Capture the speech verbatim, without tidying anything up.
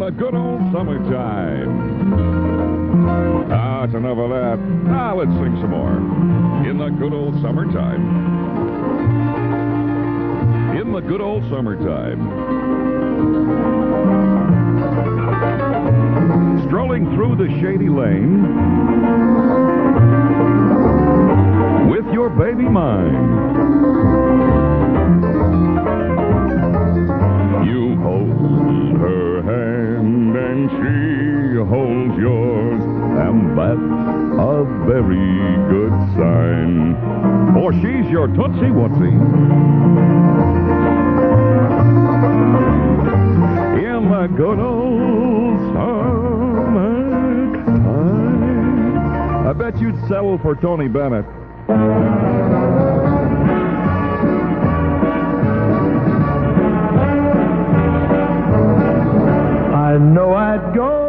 the good old summertime. Ah, it's enough of that. Ah, let's sing some more. In the good old summertime. In the good old summertime. Strolling through the shady lane with your baby mine. You hold her hand and she holds yours, and that's a very good sign. For she's your Tootsie Wootsie. In the good old summertime. I bet you'd settle for Tony Bennett. I know I'd go